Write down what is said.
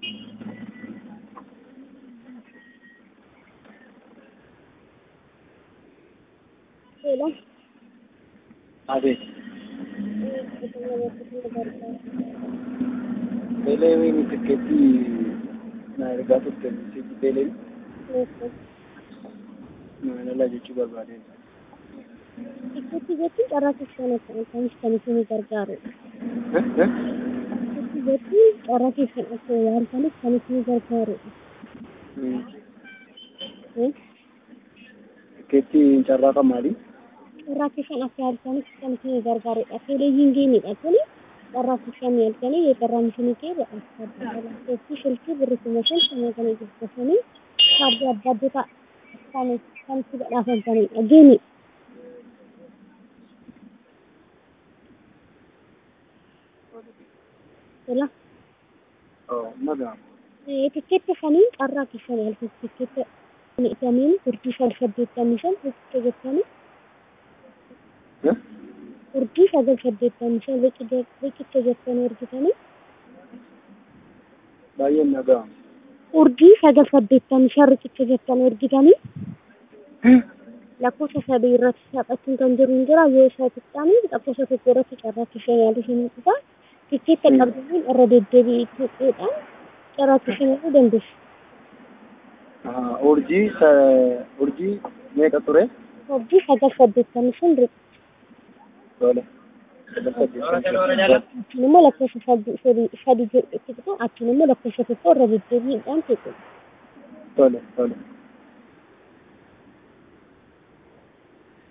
Hello. Abe. Ito na yung barka. Bele ni tiketi na riga turte si bele Yes. na la jechi barbade. Ikkatti jetti carraa keessan kan isin gargaaru. Ikkatti jetti carraa keessan akka yaaltaniif kan isin gargaaru. Tiketi carraa kamali? Carraa keessan akka yaaltaniif kan isin gargaarudha. Televiziyooniidha kuni carraa keessan yaaltanii carraa isin keessa keessi shilkii birri kuma shan sana kan ibsatanii kaardii adda addaa kan itti badhaafatanidha. Geeni. Hello. Oh, madam. Tikketta saniin carraa keessan yaaltu tikketta saniin urjii saddeettamii shan riqicha jettanii urjii saddeettamii shan riqicha jettanii ergitanii Baay'een nagaa. urjii saddeettamii shan riqicha jettanii ergitanii lakkoofsa sadii irratti taphachuun kan jiru hin jira yoo isa xiqqaanii lakkoofsa tokko irratti carraa keessan yaaltu isin dhufa tikketta qabdaniin irra deddeebi'uudhaan carraa keessan yaaluu dandeessu. Urjii meeqa ture? Urjii saddeettamii shan riqicha. Tole. Achiin immoo lakkoofsa sadii jedhu achiin immoo lakkoofsa tokko irra deddeebi'uudhaan tuqu. Tole.